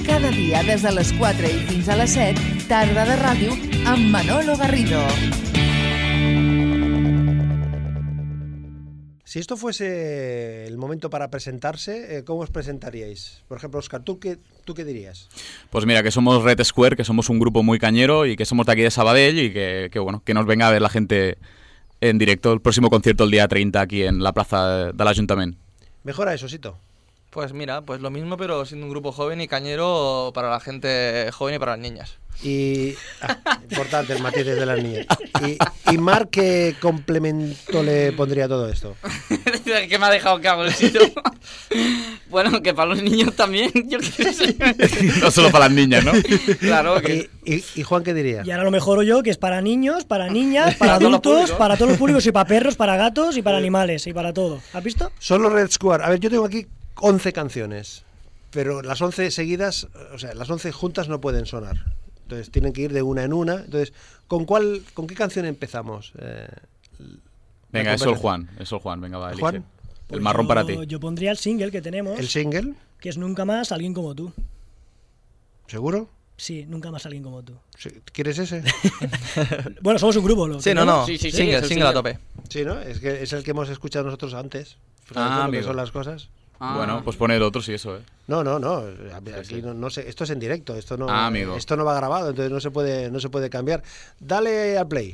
Cada dia des de les 4 i fins a les 7, Tarda de Ràdio amb Manolo Garrido. Si esto fuese el momento para presentarse, ¿cómo os presentaríais? Por ejemplo, Óscar, ¿tú qué dirías? Pues mira, que somos Red Square, que somos un grupo muy cañero y que somos de aquí de Sabadell y que nos venga a ver la gente en directo el próximo concierto el día 30 aquí en la plaza del Ayuntamiento. ¿Mejora eso, Sito? Pues mira, pues lo mismo, pero siendo un grupo joven y cañero para la gente joven y para las niñas. Y importante el matiz de las niñas. Y Marc, ¿qué complemento le pondría a todo esto? Que me ha dejado cabo el sitio. Bueno, que para los niños también, yo qué sé. No solo para las niñas, ¿no? Claro que... ¿Y Juan qué diría? Y ahora lo mejoro yo, que es para niños, para niñas, para adultos, para todos los públicos y para perros, para gatos y para animales y para todo. ¿Has visto? Son los Red Square. A ver, yo tengo aquí 11 canciones, pero las 11 seguidas, o sea, las 11 juntas no pueden sonar. Entonces tienen que ir de una en una. Entonces, ¿con qué canción empezamos? Venga, es el Juan, venga, va, elige. Juan, el marrón para ti. Yo pondría el single que tenemos. ¿El single? Que es Nunca más alguien como tú. ¿Seguro? Sí, Nunca más alguien como tú. ¿Quieres ese? Bueno, somos un grupo, ¿no? Sí, no. Sí, Single a tope. Sí, ¿no? Es que es el que hemos escuchado nosotros antes. Amigo. Que son las cosas. Bueno, pues poner otro, sí, eso, No. Aquí no sé, esto es en directo, esto no amigo. Esto no va grabado, entonces no se puede cambiar. Dale al play.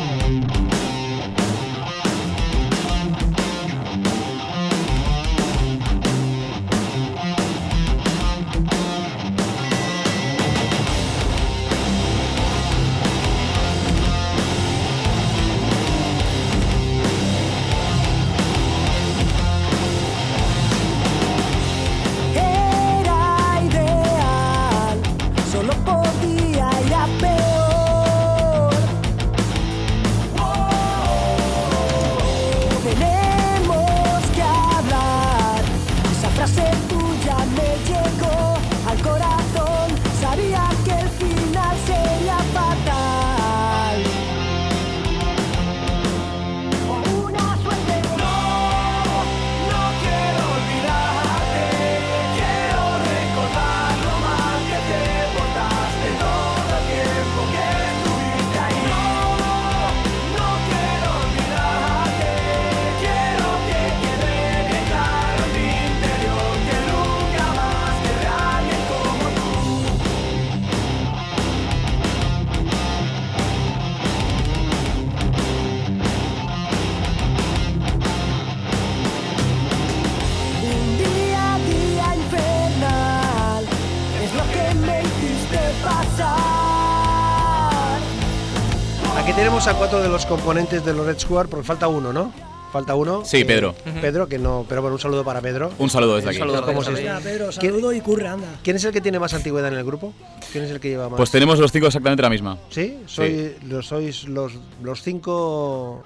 Aquí tenemos a 4 de los componentes de los Red Square, porque falta uno, ¿no? Falta uno. Sí, Pedro. Pedro, que no, pero bueno, un saludo para Pedro. Un saludo desde aquí. ¿Cómo se Venga, Pedro, saludo y curre, anda. ¿Quién es el que tiene más antigüedad en el grupo? ¿Quién es el que lleva más? Pues tenemos los 5 exactamente la misma. ¿Sí? Sois los 5...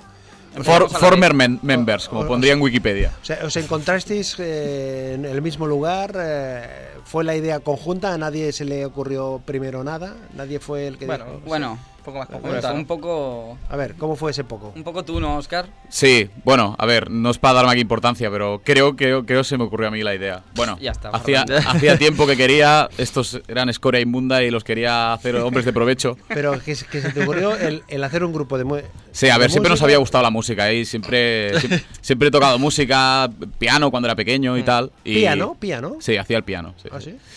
Former members, como pondría en Wikipedia. O sea, ¿os encontrasteis en el mismo lugar? ¿Fue la idea conjunta? ¿A nadie se le ocurrió primero nada? ¿Nadie fue el que dijo? Bueno, Un poco más fue conjunta. un poco... A ver, ¿cómo fue ese poco? Un poco tú, ¿no, Óscar? Sí, bueno, a ver, no es para darme aquí importancia, pero creo se me ocurrió a mí la idea. Bueno, Ya está, hacía tiempo que quería, estos eran escoria inmunda y los quería hacer hombres de provecho. Pero que se te ocurrió el hacer un grupo de Sí, a ver, siempre nos había gustado la música y siempre he tocado música, piano cuando era pequeño y tal. Y, ¿Piano? Sí, hacía el piano. Sí. ¿Ah, sí?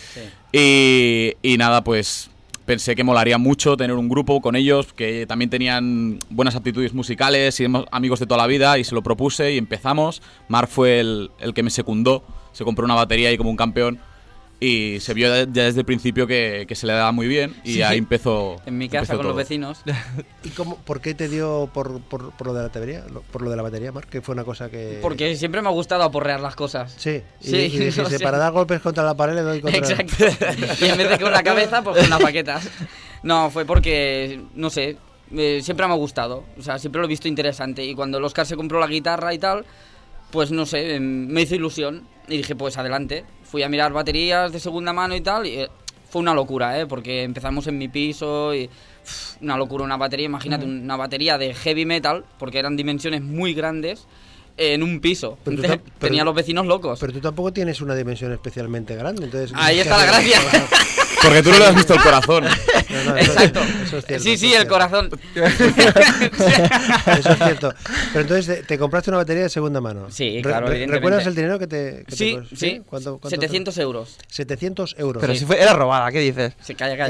Y nada, pues pensé que molaría mucho tener un grupo con ellos que también tenían buenas aptitudes musicales y éramos amigos de toda la vida y se lo propuse y empezamos. Marc fue el que me secundó, se compró una batería y como un campeón y se vio ya desde el principio que se le daba muy bien y Sí. ahí empezó. En mi casa con todo. los vecinos. ¿Y por qué te dio por lo de la batería? Por lo de la batería, Marc, que fue una cosa que... Porque siempre me ha gustado aporrear las cosas. Sí, Sí, y dijiste, no sé. para dar golpes contra la pared le doy contra... Exacto. Y en vez de con la cabeza, pues con las baquetas. No, fue porque, no sé, siempre me ha gustado. O sea, siempre lo he visto interesante. Y cuando el Óscar se compró la guitarra y tal, pues no sé, me hizo ilusión. Y dije, pues adelante. Fui a mirar baterías de segunda mano y tal. Y fue una locura, porque empezamos en mi piso y... una locura, una batería. Imagínate, una batería de heavy metal, porque eran dimensiones muy grandes, en un piso. Tenía a los vecinos locos. Pero tú tampoco tienes una dimensión especialmente grande, entonces... Ahí está la gracia. Porque tú no le has visto el corazón. No, Exacto. eso es cierto, Sí, eso sí, es el cierto. corazón. Eso es cierto. Pero entonces te compraste una batería de segunda mano. Sí, claro, evidentemente. ¿Recuerdas el dinero que te Sí, costó? sí. ¿Cuánto 700 euros. 700 euros. Pero si era robada, ¿qué dices? Se calla.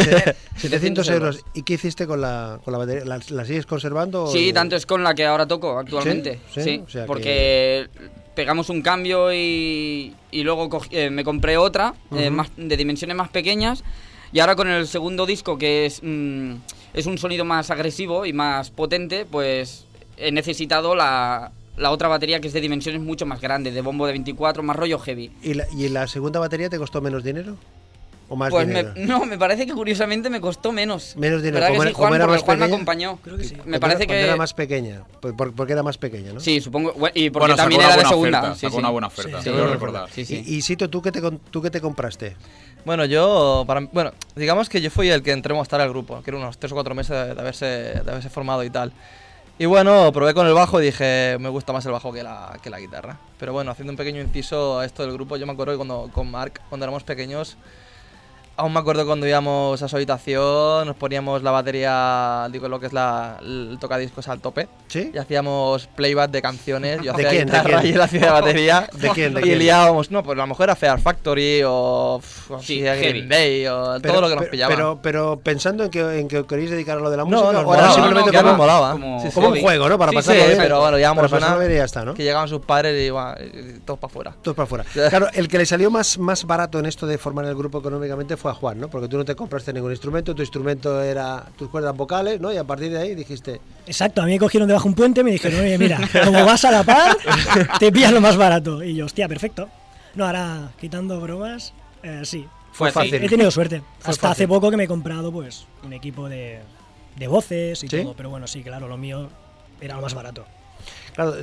700 euros. ¿Y qué hiciste con la batería? ¿La sigues conservando? Sí, tanto es con la que ahora toco actualmente. ¿Sí? Sí, O sea porque pegamos un cambio y luego me compré otra de dimensiones más pequeñas. Y ahora con el segundo disco, que es un sonido más agresivo y más potente, pues he necesitado la otra batería que es de dimensiones mucho más grandes, de bombo de 24, más rollo heavy. ¿Y la segunda batería te costó menos dinero? ¿O más Pues dinero? me parece que curiosamente me costó menos. Menos dinero. ¿Verdad que sí, Juan? ¿Cómo era Porque más Juan me pequeña? acompañó. Creo que sí. Me parece Cuando que... era más pequeña. Porque era más pequeña, ¿no? Sí, supongo. Y porque Bueno, también sacó era una de buena segunda. oferta, Sí, sacó sí. una buena oferta, Sí, quiero sí. recordar. Sí, sí. Y Sito, ¿tú qué te compraste? Bueno, bueno, digamos que yo fui el que entré a mostrar al grupo, que era unos 3 o 4 meses de haberse formado y tal. Y bueno, probé con el bajo y dije, me gusta más el bajo que la guitarra. Pero bueno, haciendo un pequeño inciso a esto del grupo, yo me acuerdo que con Marc, cuando éramos pequeños, aún me acuerdo cuando íbamos a su habitación, nos poníamos la batería, digo, lo que es el tocadiscos al tope. ¿Sí? Y hacíamos playback de canciones, yo ¿De hacía quién? ¿De guitarra quién? y él hacía batería. ¿De quién? ¿De Y quién? liábamos, no, pues a lo mejor era Fear Factory o Sí, Green heavy. Day o todo lo que nos pillaba. Pero pensando en que queréis dedicar a lo de la No, música, no, o molaba, era simplemente ya como, nos molaba. como- Sí, sí. como un hobby. juego, ¿no? Para Sí, pasarlo sí, bien. pero bueno, llevamos para pasarlo una bien y ya está, ¿no? que llegaban sus padres y, bueno, y todos para afuera. Todos para afuera. Claro, el que le salió más barato en esto de formar el grupo económicamente fue a Juan, ¿no? Porque tú no te compraste ningún instrumento, tu instrumento era tus cuerdas vocales, ¿no? Y a partir de ahí dijiste, Exacto, a mí me cogieron debajo un puente y me dijeron, oye, mira, como vas a la par, te pillas lo más barato. Y yo, hostia, perfecto. No, ahora, quitando bromas, sí. fue Fue fácil. He tenido suerte. Fue Hasta fácil. hace poco que me he comprado pues un equipo de voces y ¿Sí? todo. Pero bueno, sí, claro, lo mío era lo más barato. Claro,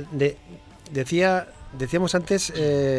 decíamos antes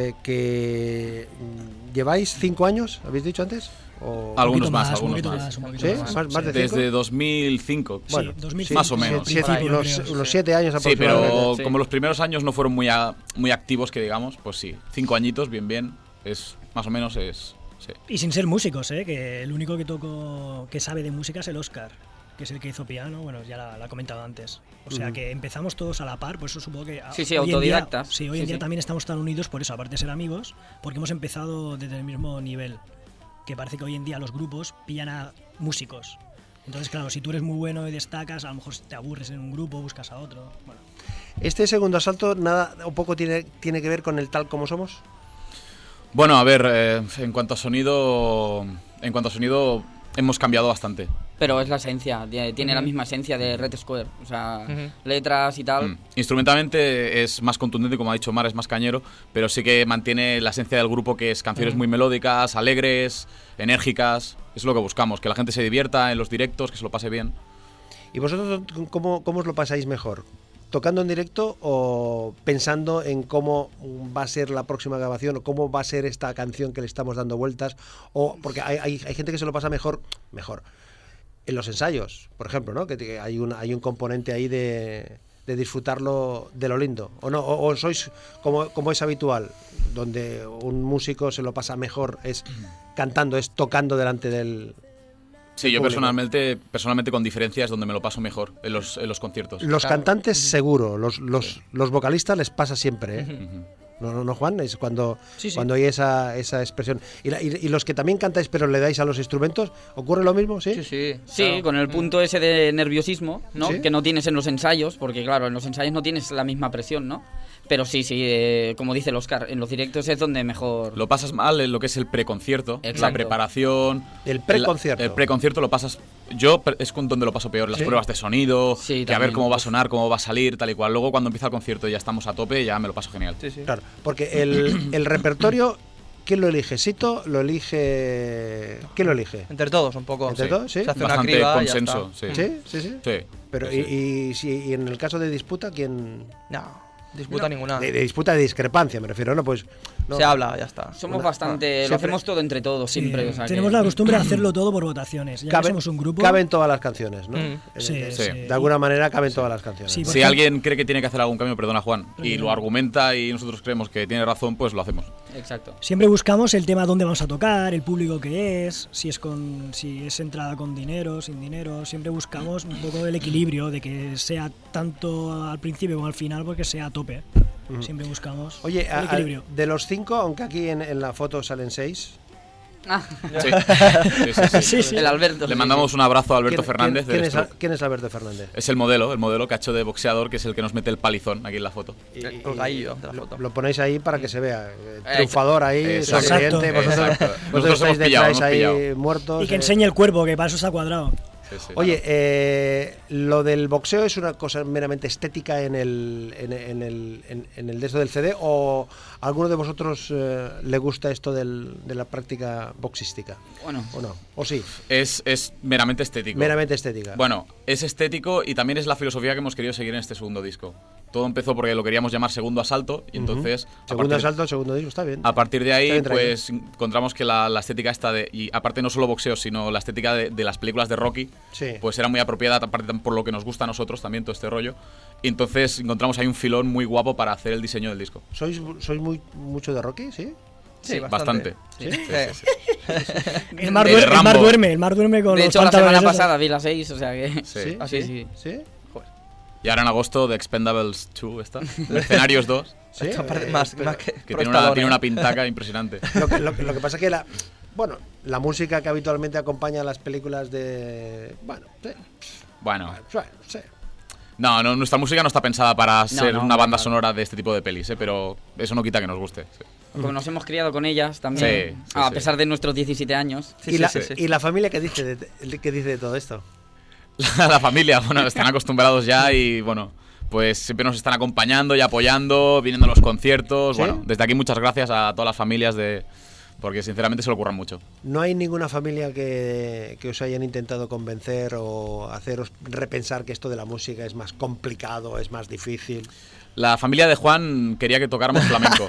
que lleváis 5 años, ¿habéis dicho antes? ¿O Algunos Un poquito más, un algunos poquito más. un poquito ¿Sí? más. ¿Más de 5? Desde 2005. Sí, Bueno, 2005, más o menos. Sí, por ahí, unos creo. 7 años Sí, aproximadamente. pero Sí. como los primeros años no fueron muy activos, que digamos, pues sí, 5 añitos, bien, es más o menos es... Sí. Y sin ser músicos, que el único que sabe de música es el Óscar, que es el que hizo piano, bueno, ya la he comentado antes. O sea que empezamos todos a la par, por eso supongo que... Sí, sí, hoy en día- autodidactas. Sí, hoy Sí, en día sí. también estamos tan unidos por eso, aparte de ser amigos, porque hemos empezado desde el mismo nivel. Que parece que hoy en día los grupos pillan a músicos. Entonces, claro, si tú eres muy bueno y destacas, a lo mejor te aburres en un grupo, buscas a otro. Bueno, Este segundo asalto nada o poco tiene que ver con el tal como somos. Bueno, a ver, en cuanto a sonido hemos cambiado bastante. Pero es la esencia, tiene la misma esencia de Red Square. O sea, Ujú. letras y tal. Instrumentalmente es más contundente, como ha dicho Mar, es más cañero, pero sí que mantiene la esencia del grupo, que es canciones muy melódicas, alegres, enérgicas. Es lo que buscamos, que la gente se divierta en los directos, que se lo pase bien. ¿Y vosotros cómo os lo pasáis mejor? ¿Tocando en directo o pensando en cómo va a ser la próxima grabación o cómo va a ser esta canción que le estamos dando vueltas? O porque hay gente que se lo pasa mejor en los ensayos, por ejemplo, ¿no? Que hay un componente ahí de disfrutarlo de lo lindo. ¿O no? ¿O sois como es habitual, donde un músico se lo pasa mejor es cantando, es tocando delante del... Sí, yo público? personalmente con diferencia es donde me lo paso mejor, en los conciertos. Los Claro. cantantes seguro, los vocalistas les pasa siempre, ¿eh? Ujú. No, Juan, es cuando Sí, sí. hay esa expresión. Y los que también cantáis pero le dais a los instrumentos, ¿ocurre lo mismo? Sí. Sí, sí. Sí, claro. con el punto ese de nerviosismo, ¿no? Sí. Que no tienes en los ensayos, porque claro, en los ensayos no tienes la misma presión, ¿no? Pero sí, como dice el Oscar, en los directos es donde mejor... Lo pasas mal en lo que es el preconcierto, la Exacto. preparación. El preconcierto. El preconcierto lo pasas. Es con donde lo paso peor, las Sí. pruebas de sonido, Sí, que a ver también. cómo va a sonar, cómo va a salir, tal y cual. Luego cuando empieza el concierto y ya estamos a tope, ya me lo paso genial. Sí, sí. Claro, porque el repertorio, ¿quién lo elige? ¿Sito lo elige? ¿Quién lo elige? Entre todos, un poco. ¿Entre todos? Sí. Se hace una Bastante criba y ya consenso, está. sí. Sí. Sí. Pero Sí, sí. y en el caso de disputa, ¿quién? No, disputa ninguna. De disputa, de discrepancia, me refiero, ¿no? Pues No. Se habla, ya está. Somos bastante... Lo siempre- hacemos todo entre todos, siempre. O sea Tenemos que- la costumbre de hacerlo todo por votaciones. Ya que somos un grupo. Caben todas las canciones, ¿no? Sí, De sí. alguna manera caben todas las canciones. Sí, ¿no? por Si ejemplo- alguien cree que tiene que hacer algún cambio, perdona Juan, y lo argumenta y nosotros creemos que tiene razón, pues lo hacemos. Exacto. Siempre buscamos el tema dónde vamos a tocar, el público que es, si es entrada con dinero, sin dinero. Siempre buscamos un poco el equilibrio de que sea tanto al principio como al final, porque sea a tope. Siempre buscamos Oye, el equilibrio. de los 5, aunque aquí en la foto salen 6, Ah, Sí. Sí, sí. el Alberto. Le mandamos un abrazo a Alberto Fernández. ¿quién del es, Stroke. quién es Alberto Fernández? Es el modelo que ha hecho de boxeador, que es el que nos mete el palizón aquí en la foto. El colgadillo de la foto. Lo ponéis ahí para que se vea. Triunfador ahí, Exacto. sonriente. Vosotros, Exacto. vosotros Nosotros estáis hemos pillado, detrás ahí hemos pillado. muertos. Y que enseñe el cuerpo, que para eso está cuadrado. Sí. Oye, lo del boxeo es una cosa meramente estética en el de esto del CD, o a alguno de vosotros le gusta esto de la práctica boxística, Bueno, o no, o sí, Es meramente estético. meramente estética. Bueno, es estético y también es la filosofía que hemos querido seguir en este segundo disco. Todo empezó porque lo queríamos llamar Segundo Asalto y entonces... Segundo asalto, segundo disco, está bien. A partir de ahí, Está bien traído. pues encontramos que la estética esta y aparte no solo boxeo, sino la estética de las películas de Rocky, Sí. pues era muy apropiada, aparte por lo que nos gusta a nosotros también todo este rollo. Y entonces encontramos ahí un filón muy guapo para hacer el diseño del disco. ¿Sois mucho de Rocky, sí? Sí, Bastante. Sí. El mar, De Rambo. el mar duerme con de los hecho, la pantalones semana esos. pasada vi las 6, o sea que... Sí. Ah, sí. ¿Sí? Y ahora en agosto de Expendables 2 está. Mercenarios 2, ¿Sí? Esta parte Eh, más pero que que por tiene Stallone. una pintaca impresionante. lo que pasa es que la música que habitualmente acompaña a las películas de... Bueno, Bueno, sí. no, nuestra música no está pensada para ser no, una banda claro. sonora de este tipo de pelis, pero eso no quita que nos guste. Sí. Como nos hemos criado con ellas también, Sí, a sí. pesar de nuestros 17 años. Sí, sí, sí. ¿Y la familia qué dice de todo esto? La familia, bueno, están acostumbrados ya y bueno, pues siempre nos están acompañando y apoyando, viniendo a los conciertos. ¿Sí? Bueno, desde aquí muchas gracias a todas las familias porque sinceramente se lo ocurran mucho. ¿No hay ninguna familia que os hayan intentado convencer o haceros repensar que esto de la música es más complicado, es más difícil? La familia de Juan quería que tocáramos flamenco.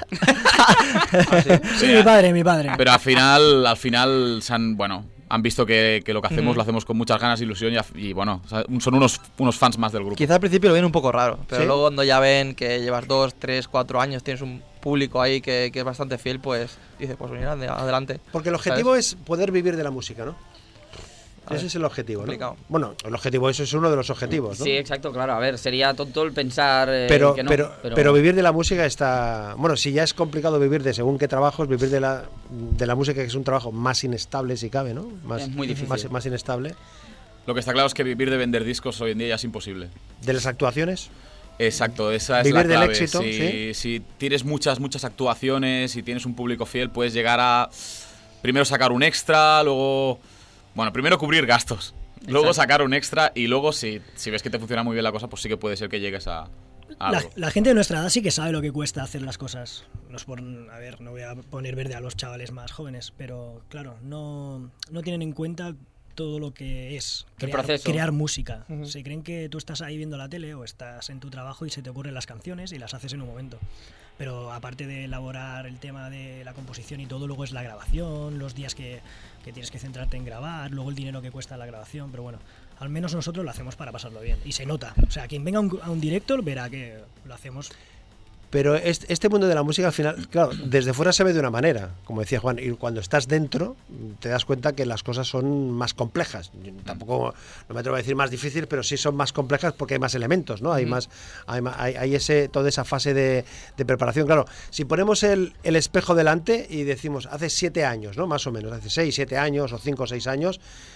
Sí, mi padre. Pero al final han visto que lo que hacemos lo hacemos con muchas ganas, ilusión y bueno, o sea, son unos fans más del grupo. Quizá al principio lo ven un poco raro, pero ¿Sí? luego cuando ya ven que llevas 2, 3, 4 años, tienes un público ahí que es bastante fiel, pues dices, pues mira, adelante. Porque el objetivo es poder vivir de la música, ¿no? Ese es el objetivo, ¿no? complicado. Bueno, el objetivo, eso es uno de los objetivos, ¿no? Sí, exacto, claro. A ver, sería tonto el pensar Pero, que no. pero vivir de la música está... Bueno, si ya es complicado vivir de según qué trabajos, vivir de la música, que es un trabajo más inestable, si cabe, ¿no? Es muy difícil. Más inestable. Lo que está claro es que vivir de vender discos hoy en día ya es imposible. De las actuaciones, Exacto, esa es Vivir la del clave. éxito, Si tienes muchas actuaciones y tienes un público fiel, puedes llegar a primero sacar un extra, luego... Bueno, primero cubrir gastos, luego Exacto. sacar un extra y luego si ves que te funciona muy bien la cosa, pues sí que puede ser que llegues a algo. La gente de nuestra edad sí que sabe lo que cuesta hacer las cosas. A ver, no voy a poner verde a los chavales más jóvenes, pero claro, no tienen en cuenta todo lo que es El proceso. crear música. Se creen que tú estás ahí viendo la tele o estás en tu trabajo y se te ocurren las canciones y las haces en un momento. Pero aparte de elaborar el tema de la composición y todo, luego es la grabación, los días que tienes que centrarte en grabar, luego el dinero que cuesta la grabación, pero bueno, al menos nosotros lo hacemos para pasarlo bien. Y se nota. O sea, quien venga a un directo verá que lo hacemos. pero este mundo de la música al final, claro, desde fuera se ve de una manera, como decía Juan, y cuando estás dentro te das cuenta que las cosas son más complejas. Yo tampoco, no me atrevo a decir más difíciles, pero sí son más complejas porque hay más elementos, ¿no? Hay toda esa fase de preparación. Claro, si ponemos el espejo delante y decimos hace 7 años, ¿no? Más o menos, hace 6, 7 años o 5 o 6 años,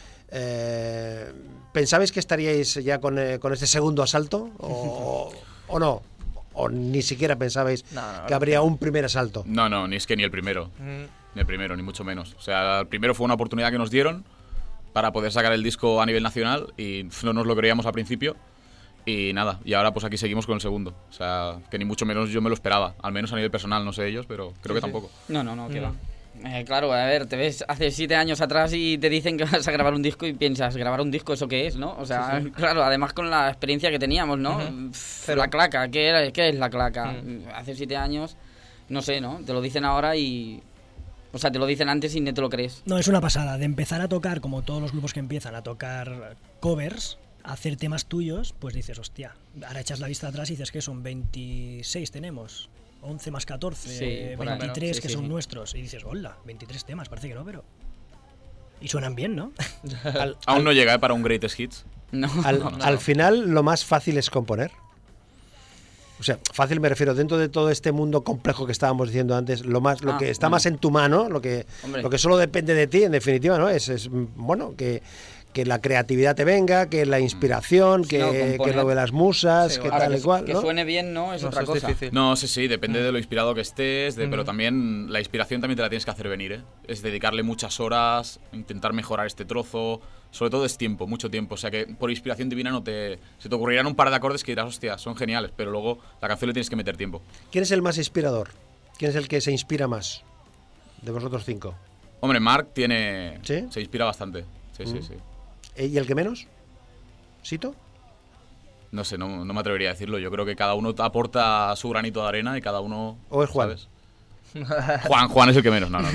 ¿pensabais que estaríais ya con este segundo asalto o no? ¿O ni siquiera pensabais que habría un primer asalto? No, ni es que ni el primero. Ni el primero, ni mucho menos. O sea, el primero fue una oportunidad que nos dieron para poder sacar el disco a nivel nacional y no nos lo creíamos al principio. Y nada, y ahora pues aquí seguimos con el segundo. O sea, que ni mucho menos yo me lo esperaba. Al menos a nivel personal, no sé ellos, pero creo que tampoco. No, que va. Claro, a ver, te ves hace 7 años atrás y te dicen que vas a grabar un disco y piensas, ¿grabar un disco eso qué es, no? O sea, claro, además con la experiencia que teníamos, ¿no? La claca, ¿qué es la claca? Hace 7 años no sé, ¿no? Te lo dicen ahora y... O sea, te lo dicen antes y no te lo crees. No, es una pasada. De empezar a tocar, como todos los grupos que empiezan a tocar covers, a hacer temas tuyos, pues dices, hostia, ahora echas la vista atrás y dices que son 26 tenemos, 11 más 14, Sí, por ahí. 23 Sí, que sí, son sí. nuestros. Y dices, hola, 23 temas, parece que no, pero... Y suenan bien, ¿no? Aún no llega para un Greatest Hits. No. Al final, lo más fácil es componer. O sea, fácil me refiero, dentro de todo este mundo complejo que estábamos diciendo antes, lo que está más en tu mano, lo que solo depende de ti, en definitiva, ¿no? Es bueno, que la creatividad te venga, que la inspiración, Sí, no, que componer. lo de las musas, Sí, que Ahora, tal y cual, que ¿no? suene bien, ¿no? Es No, otra eso es cosa. difícil. No, sí, depende de lo inspirado que estés, pero también la inspiración también te la tienes que hacer venir, ¿eh? Es dedicarle muchas horas, intentar mejorar este trozo, sobre todo es tiempo, mucho tiempo, o sea que por inspiración divina se te ocurrirán un par de acordes que dirás, hostia, son geniales, pero luego la canción le tienes que meter tiempo. ¿Quién es el más inspirador? ¿Quién es el que se inspira más de vosotros 5? Hombre, Mark ¿Sí? se inspira bastante, sí. ¿Y el que menos? ¿Sito? No sé, no me atrevería a decirlo, yo creo que cada uno aporta su granito de arena y cada uno... ¿O es Juan? ¿sabes? Juan es el que menos, no.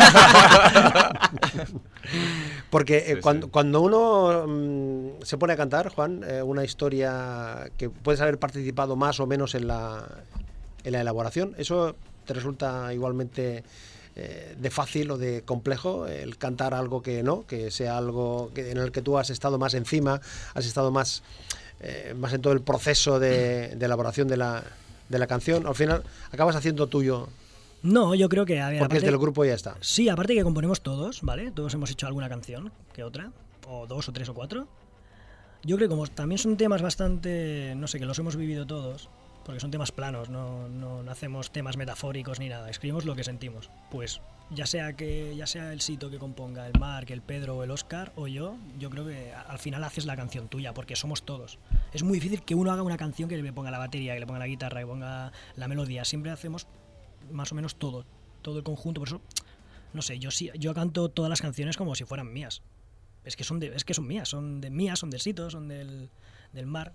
Porque Sí, cuando uno se pone a cantar, Juan, una historia que puedes haber participado más o menos en la elaboración, ¿eso te resulta igualmente de fácil o de complejo el cantar algo que sea algo en el que tú has estado más encima, has estado más en todo el proceso de elaboración de la canción? Al final acabas haciendo tuyo, No, yo creo que... A ver, porque es aparte- del grupo y ya está. Sí, aparte que componemos todos, ¿vale? Todos hemos hecho alguna canción que otra, o 2 o 3 o 4. Yo creo que como también son temas bastante, no sé, que los hemos vivido todos, porque son temas planos, no hacemos temas metafóricos ni nada, escribimos lo que sentimos. Pues ya sea el Sito que componga, el Marc, el Pedro o el Óscar o yo creo que al final haces la canción tuya, porque somos todos. Es muy difícil que uno haga una canción que le ponga la batería, que le ponga la guitarra, que ponga la melodía. Siempre hacemos más o menos todo el conjunto. Por eso, no sé, yo canto todas las canciones como si fueran mías. Es que son mías, son del Sito, son del Mar.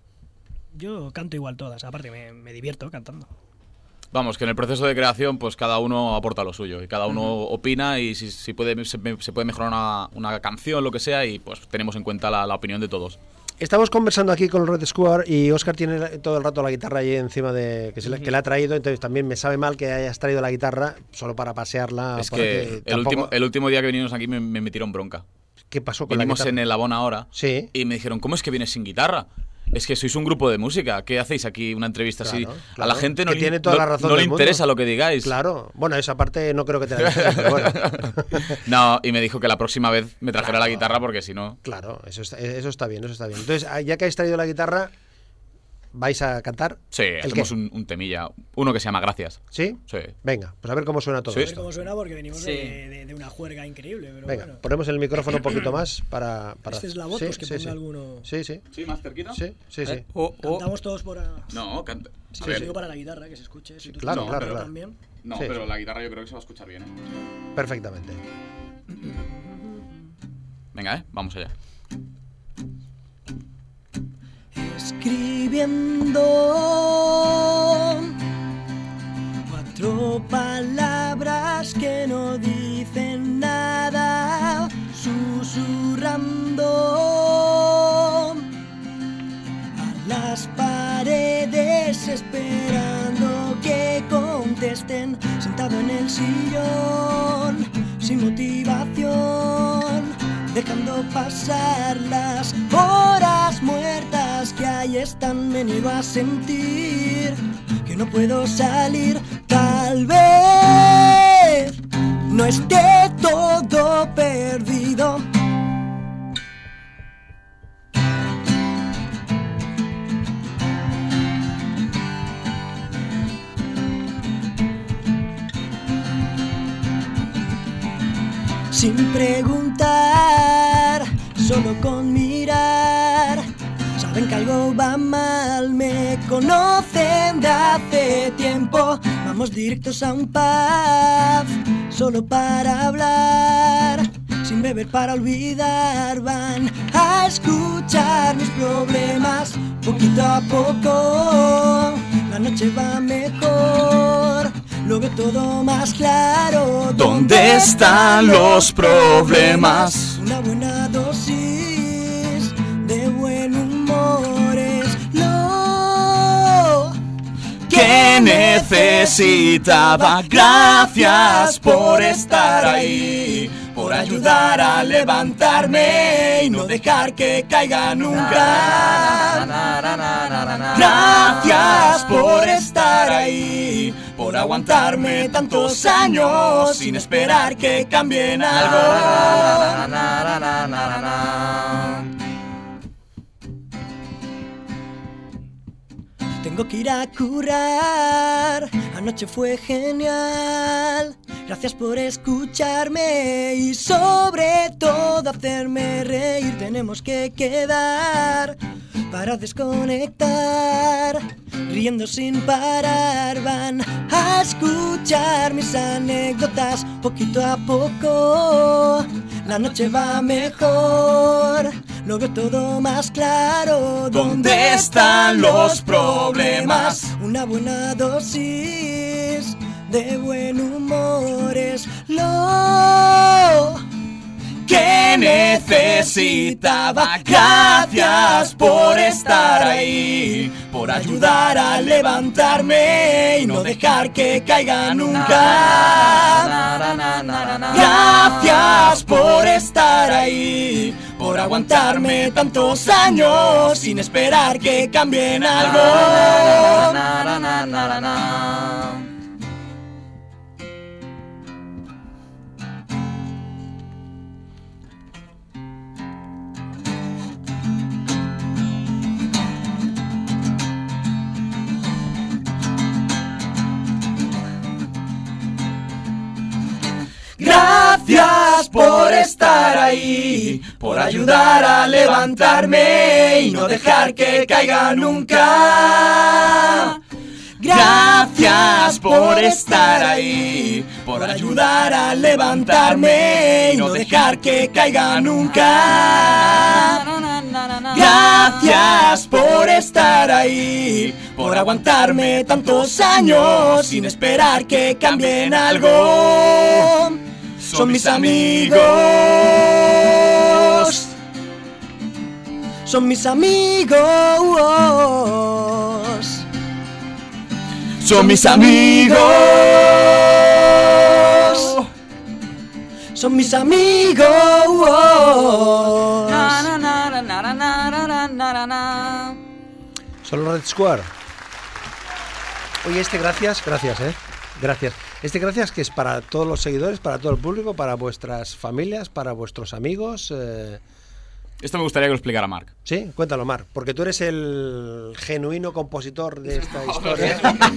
Yo canto igual todas, aparte me divierto cantando. Vamos, que en el proceso de creación pues cada uno aporta lo suyo y cada uno opina y si se puede mejorar una canción, lo que sea, y pues tenemos en cuenta la opinión de todos. Estamos conversando aquí con el Red Square y Óscar tiene todo el rato la guitarra ahí encima que la ha traído, entonces también me sabe mal que hayas traído la guitarra solo para pasearla. Es que el último día que vinimos aquí me metieron bronca. ¿Qué pasó con Vinimos la guitarra? en el Abona ahora Sí. y me dijeron, ¿cómo es que vienes sin guitarra? Es que sois un grupo de música, ¿qué hacéis aquí una entrevista así? Claro, A la gente no que le, tiene toda la razón no del le mundo. interesa lo que digáis. Claro, bueno, esa parte no creo que te la dijeran, pero bueno. No, y me dijo que la próxima vez me trajera Claro. la guitarra porque si no... Claro, eso está bien. Entonces, ya que habéis traído la guitarra, ¿vais a cantar? Sí, hacemos un temilla, uno que se llama Gracias. ¿Sí? Sí. Venga, pues a ver cómo suena todo Sí. A ver esto. cómo suena porque venimos Sí. de una juerga increíble. Pero Venga, bueno. ponemos el micrófono un poquito más para... Este es la voz, Sí, pues que sí, ponga sí. alguno... Sí, sí. ¿Sí, más cerquita? Sí. Cantamos todos por... No, canta. Sí, A yo ver. digo para la guitarra, que se escuche. Si tú claro, tienes claro. también. No, Sí. pero la guitarra yo creo que se va a escuchar bien, ¿eh? Perfectamente. Venga, vamos allá. Escribiendo 4 palabras que no dicen nada, susurrando a las paredes, esperando que contesten, sentado en el sillón, sin motivación, dejando pasar las horas muertas que ahí están. Me niego a sentir que no puedo salir. Tal vez no esté todo perdido. Sin preguntar, solo con mirar, saben que algo va mal, me conocen de hace tiempo. Vamos directos a un pub, solo para hablar, sin beber para olvidar. Van a escuchar mis problemas, poquito a poco, la noche va mejor. lo veo todo más claro. ¿Dónde están los problemas? Una buena dosis de buen humor es lo que necesitaba. Gracias por estar ahí, por ayudar a levantarme y no dejar que caiga nunca. Gracias por estar ahí, por aguantarme tantos años sin esperar que cambien algo. Tengo que ir a curar, anoche fue genial. Gracias por escucharme y sobre todo hacerme reír. Tenemos que quedar para desconectar, riendo sin parar. Van a escuchar mis anécdotas poquito a poco. La noche va mejor, lo veo todo más claro. ¿Dónde están los problemas? Una buena dosis de buen humor es lo que necesitaba. Gracias por estar ahí, por ayudar a levantarme y no dejar que caiga nunca. Gracias por estar ahí, por aguantarme tantos años sin esperar que cambien algo. Gracias por estar ahí, por ayudar a levantarme y no dejar que caiga nunca. Gracias por estar ahí, por ayudar a levantarme y no dejar que caiga nunca. Gracias por estar ahí, por aguantarme tantos años sin esperar que cambien algo. Son mis amigos. Son mis amigos. Son mis amigos. Son mis amigos. Son los Red Square. Oye, gracias, gracias. Gracias que es para todos los seguidores, para todo el público, para vuestras familias, para vuestros amigos. Esto me gustaría que lo explicara Marc. Sí, cuéntalo, Marc, porque tú eres el genuino compositor de esta historia.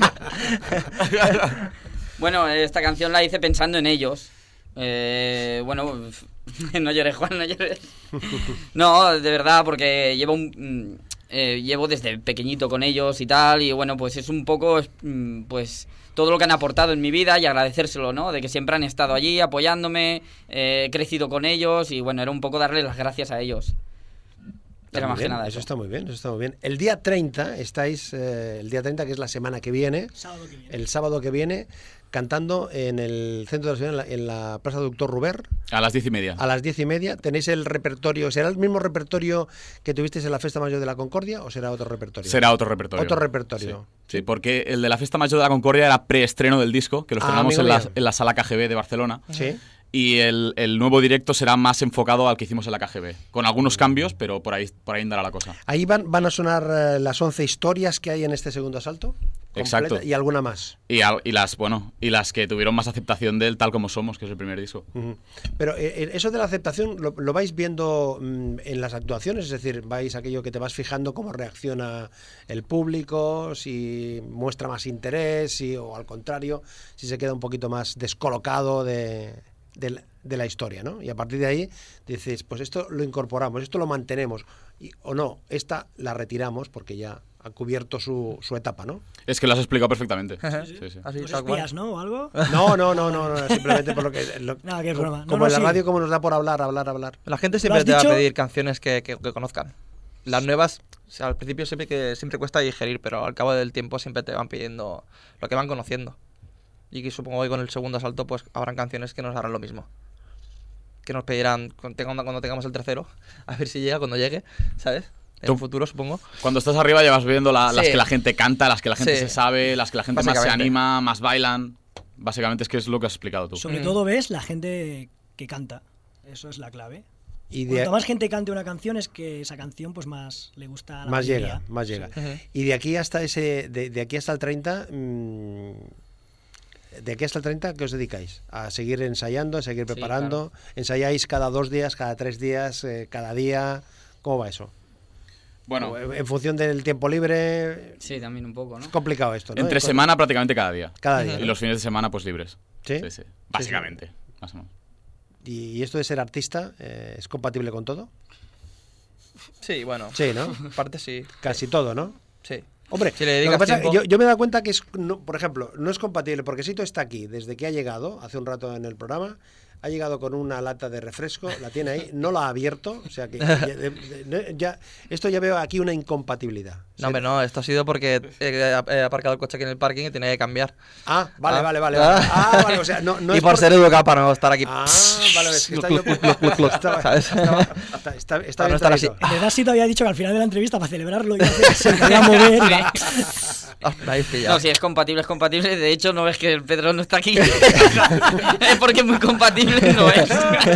Bueno, esta canción la hice pensando en ellos. Bueno, no llores, Juan, no llores. No, de verdad, porque llevo desde pequeñito con ellos y tal, y bueno, pues es un poco, pues, todo lo que han aportado en mi vida y agradecérselo, ¿no? De que siempre han estado allí apoyándome, he crecido con ellos y bueno, era un poco darle las gracias a ellos. Era más que nada eso. Está muy bien, eso está muy bien. El día 30 estáis, el día 30 que es la semana que viene, el sábado que viene, cantando en el centro de la ciudad, en la Plaza Doctor Ruber. A las 10:30. A las 10:30. ¿Tenéis el repertorio? ¿Será el mismo repertorio que tuvisteis en la Festa Mayor de la Concordia o será otro repertorio? Será otro repertorio. Otro repertorio. Sí, porque el de la Festa Mayor de la Concordia era preestreno del disco, que lo estrenamos en la Sala KGB de Barcelona. Sí. Y el nuevo directo será más enfocado al que hicimos en la KGB, con algunos cambios, pero por ahí andará la cosa. Ahí van a sonar las 11 historias que hay en este segundo asalto. Completa, exacto. Y alguna más. Y las que tuvieron más aceptación del Tal Como Somos, que es el primer disco. Uh-huh. Pero eso de la aceptación lo vais viendo en las actuaciones, es decir, vais aquello que te vas fijando cómo reacciona el público, si muestra más interés, o al contrario, si se queda un poquito más descolocado de la historia, ¿no? Y a partir de ahí dices, pues esto lo incorporamos, esto lo mantenemos, o no, esta la retiramos porque ya ha cubierto su etapa, ¿no? Es que lo has explicado perfectamente. Sí. Sí. Así, ¿Los espías, no? ¿O algo? No, simplemente por lo que... No, que es broma. Como en la radio, como nos da por hablar. La gente siempre te va a pedir canciones que conozcan. Las nuevas, o sea, al principio siempre cuesta digerir, pero al cabo del tiempo siempre te van pidiendo lo que van conociendo. Y que supongo que con el segundo asalto pues habrán canciones que nos harán lo mismo. Que nos pedirán cuando tengamos el tercero, a ver si llega, cuando llegue, ¿sabes? En un futuro, supongo. Cuando estás arriba ya vas viendo las Sí. que la gente canta, las que la gente Sí. se sabe, las que la gente más se Básicamente. anima, más bailan. Básicamente es que es lo que has explicado tú. Sobre todo ves la gente que canta. Eso es la clave. Y Cuanto más gente cante una canción es que esa canción pues más le gusta a la más mayoría. llega, más llega. Ujú. Y de aquí hasta de aquí hasta el 30, de aquí hasta el 30, ¿qué os dedicáis? A seguir ensayando, a seguir Sí, preparando. ¿Ensayáis cada 2 días, cada 3 días, cada día? ¿Cómo va eso? Bueno, O en función del tiempo libre. Sí, también un poco, ¿no? Es complicado esto, ¿no? entre semana prácticamente cada día. Cada día. Y ¿no? los fines de semana pues libres. ¿Sí? Sí, sí. Básicamente. Más o menos. ¿Y esto de ser artista es compatible con todo? Sí, bueno. Sí, ¿no? Parte sí. Casi todo, ¿no? Sí. Hombre, Si le lo que dedicas pasa, tiempo- yo me he dado cuenta que, por ejemplo, no es compatible, porque Sito está aquí desde que ha llegado, hace un rato en el programa, ha llegado con una lata de refresco, la tiene ahí, no la ha abierto, o sea que esto ya veo aquí una incompatibilidad. No, hombre, no, esto ha sido porque he aparcado el coche aquí en el parking y tenía que cambiar. Ah, vale, Ah. vale, vale. Ah. Ah, vale, o sea, no Y es por ser educado para no estar aquí. Ah, vale, es que ¿Sabes? está Para bien no estar así. traído. En verdad, Sito había dicho que al final de la entrevista, para celebrarlo, iba a hacer- se podía mover. iba- Me habéis pillado. No, si es compatible, es compatible. De hecho, no ves que el Pedro no está aquí. Es porque muy compatible no es.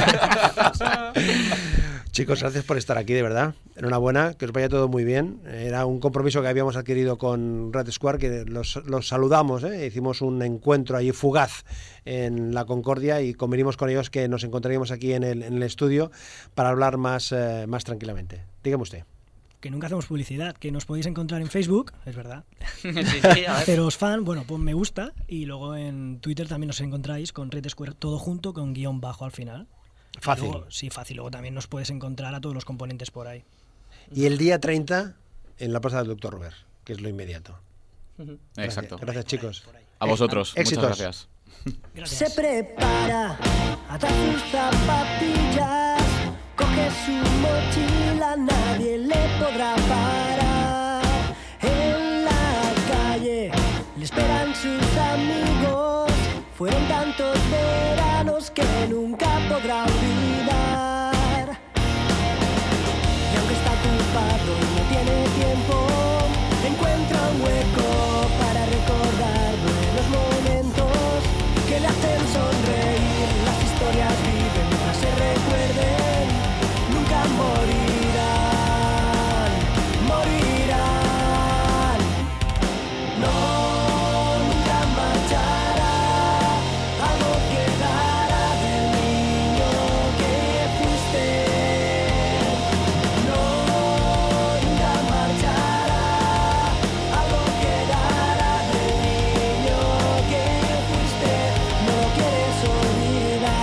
Chicos, gracias por estar aquí, de verdad. Enhorabuena, que os vaya todo muy bien. Era un compromiso que habíamos adquirido con Red Square, que los saludamos, ¿eh? Hicimos un encuentro ahí fugaz en la Concordia y convenimos con ellos que nos encontraríamos aquí en el estudio para hablar más tranquilamente. Dígame usted. Que nunca hacemos publicidad, que nos podéis encontrar en Facebook, es verdad. Sí, sí, a ver. Haceros fan, bueno, pues me gusta. Y luego en Twitter también nos encontráis con Red Square todo junto, con guión bajo al final. Fácil. Luego, sí, fácil. Luego también nos puedes encontrar a todos los componentes por ahí. Y el día 30 en la plaza del Dr. Robert, que es lo inmediato. Gracias. Exacto. Gracias, chicos. A vosotros. Éxitos. Muchas gracias. Gracias. Se prepara, ata sus zapatillas, coge su mochila, nadie le podrá parar. En la calle le esperan sus amigos, fueron tantos veranos que nunca podrá olvidar. Y aunque está ocupado y no tiene tiempo, encuentra un hueco para recordar buenos momentos que le hacen sonreír. Las historias viven mientras se recuerden, nunca morirán, morirán. No, nunca marchará, algo quedará del niño que fuiste. No, nunca marchará, algo quedará del niño que fuiste. No lo quieres olvidar.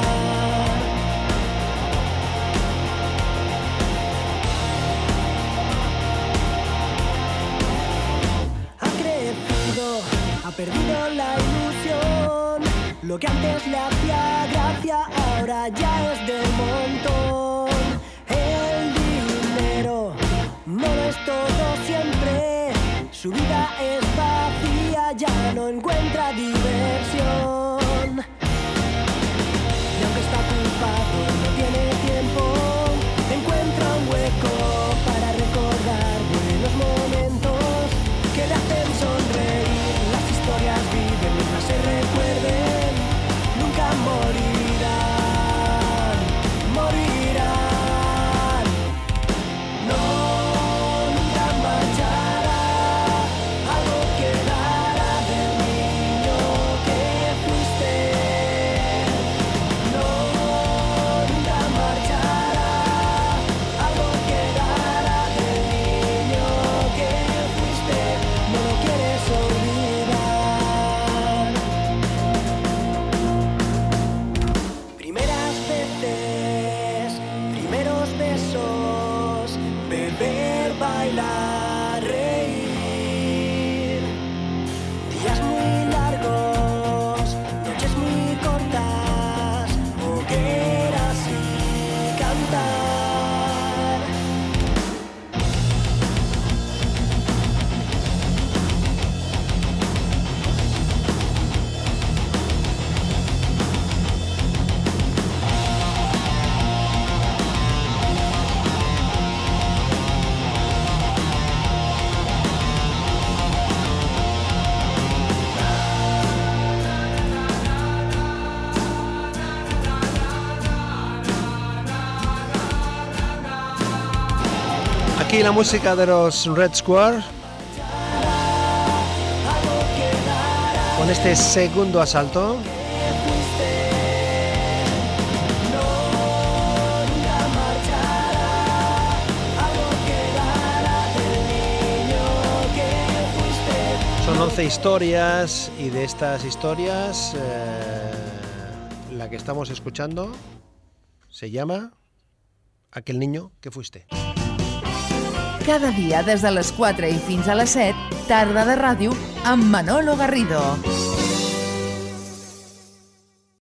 Ha crecido, ha perdido la ilusión. Lo que antes le hacía gracia ahora ya es del montón. El dinero no lo es todo siempre. Su vida es vacía, ya no encuentra diversión. Y aunque está ocupado no tiene tiempo, encuentra un hueco para recordar buenos momentos que le hacen sonreír. Las historias viven mientras se recuerden, nunca morirán, morirán. No, nunca marchará, algo quedará del niño que fuiste. No, nunca marchará, algo quedará del niño que fuiste. No lo quieres olvidar. Primeras veces, primeros besos, beber, bailar, reír. Días muy largos, noches muy cortas, hogueras y cantar. Aquí la música de los Red Square con este segundo asalto. Son 11 historias y de estas historias la que estamos escuchando se llama Aquel niño que fuiste. Cada dia des de les 4 i fins a les 7, tarda de ràdio amb Manolo Garrido.